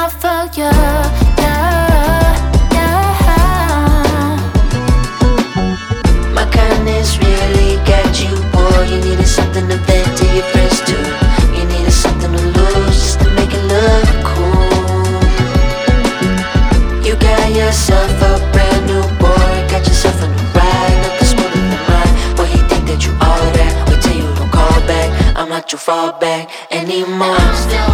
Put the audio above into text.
out for you. Yeah, yeah. My kindness really got you, boy. You needed something to vent to your friends too. You needed something to lose just to make it look cool. You got yourself a brand new boy, got yourself a new ride, nothing smoother than mine. Boy, he think that you all of that. Wait till you don't call back, I'm not your fallback anymore. I'm still